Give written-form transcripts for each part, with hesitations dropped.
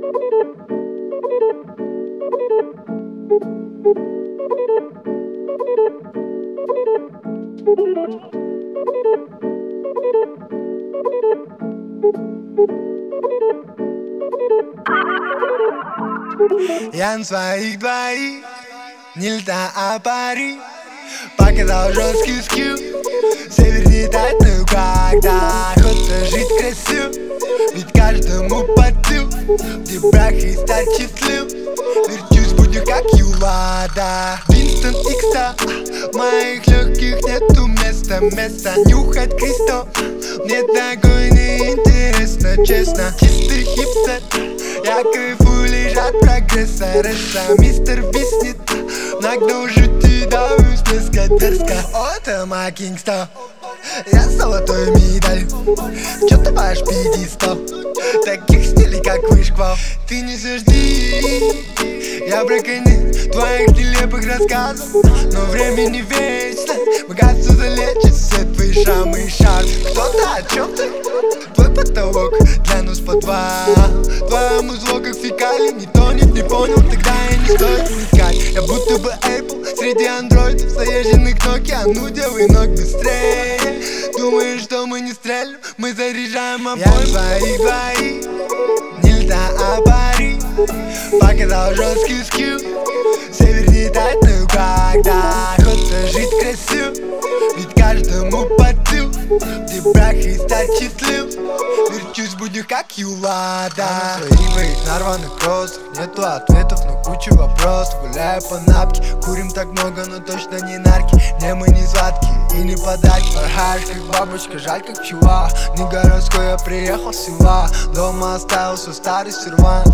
Я на своих двоих, нельзя пари. Показал жесткий скилл, север летать, ну когда хочется жить красиво, ведь каждому под сил, где брак и стать счастлив. Верчусь, буду как Юлада, Винстон Икста. В моих легких нету места нюхать кристалл. Мне такой неинтересно, честно. Чистый хипстер, я кайфую лишь от прогресса. Мистер Виснет, нагнул жути, давлюсь близко, дерзко. О, это мой кингстон, я золотой медаль. Чё ты ваш пьедестал? Таких стилей, как вышквал, ты не сожди. Я браконьер твоих нелепых рассказов, но время не вечно. Богатство залечит все твои шрамы и шар. Кто-то о чем ты? Твой потолок для нас по два. Твоему зло как фекалий не тонет, не понял, тогда я не стоит вникать. Я будто бы Apple среди андроидов, заезженных Nokia. Ну делай ног быстрее. Думаешь, что мы не стрелим? Мы заряжаем обоим. Я своих двоих, нельзя пари. Показал жесткий скилл, север летать, ну когда хочется жить красиво, ведь каждому под сил, где брак и стать счастлив. Верчусь, буду как Юлада. Я на своих двоих нарваных кроссах, нету ответов, но куча вопросов. Гуляю по напке, курим так много, но точно не нарки. Не, мы не сладкие и не подарки. Порхаешь как бабочка, жаль как пчела. Не городской, я приехал с села. Дома оставился старый сервант.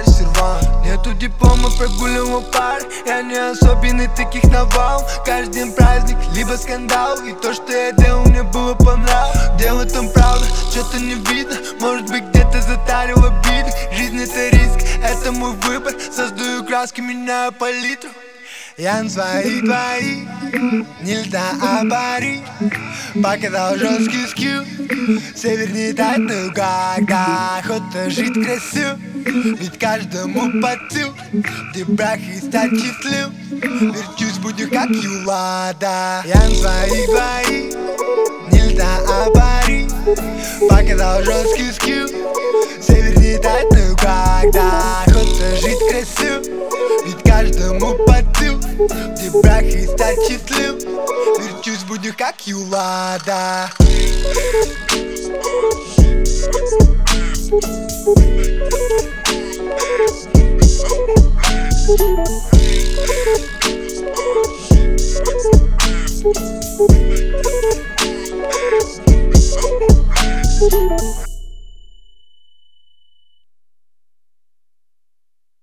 Нету диплома, прогуливал пар. Я не особенный, таких навал. Каждый день праздник, либо скандал. И то, что я делал, мне было по нраву. Где в этом правда, что-то не видно. Может быть, где-то затарил обиды. Жизнь это риск, это мой выбор. Создаю краски, меняю палитру. Я на своих двоих, нельзя пари. Показал жесткий скилл, север летать, ну когда хочется жить красиво, ведь каждому под сил, где брак и стать счастлив. Верчусь, буду как Юлада. Я на своих двоих, нельзя пари. Показал жесткий скилл, север летать, ну когда хочется жить красиво, ведь каждому под сил, где брак и стать счастлив. Верчусь, буду как Юлада. We'll be right back.